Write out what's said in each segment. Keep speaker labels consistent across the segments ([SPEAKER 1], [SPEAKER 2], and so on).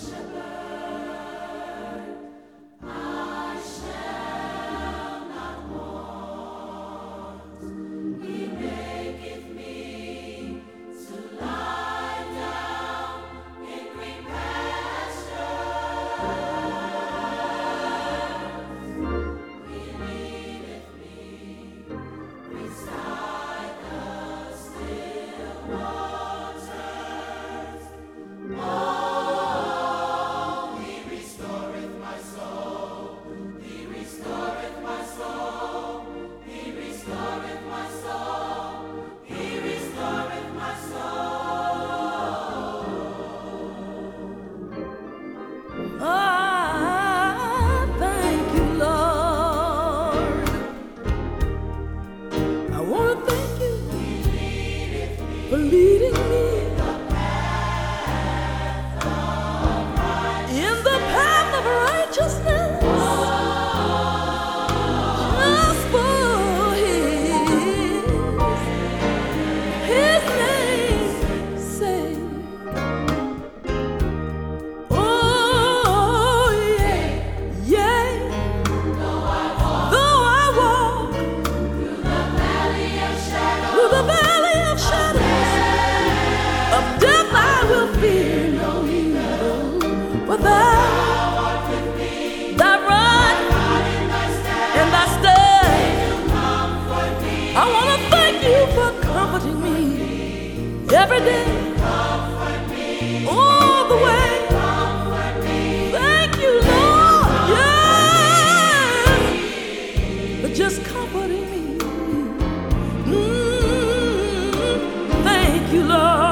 [SPEAKER 1] For leading me in the path of righteousness, just for His name's sake. Oh yeah, yeah. Though I walk through the valley of shadows of death, I will fear no evil, for Thou art with me. Thy rod and Thy staff, I want to thank You for comforting me every day, all the way. Thank You, Lord, yes, for just comforting me. Thank You, Lord.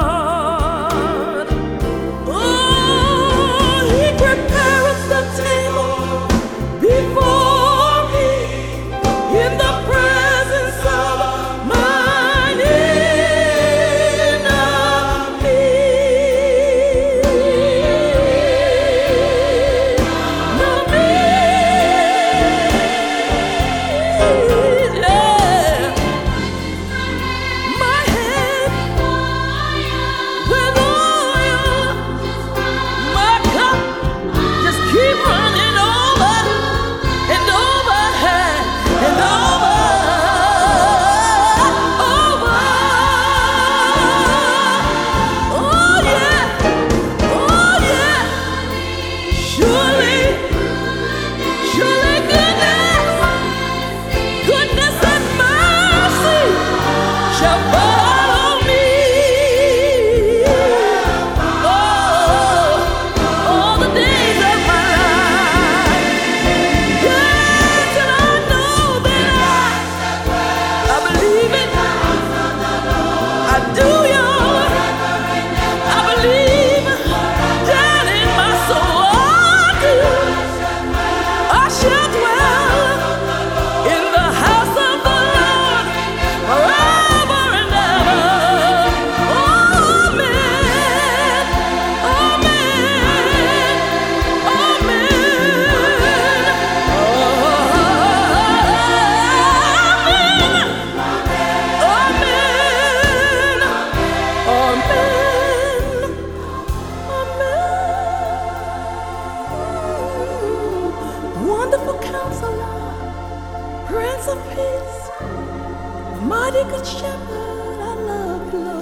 [SPEAKER 1] Wonderful Counselor, Prince of Peace, Mighty Good Shepherd, I love You, Lord.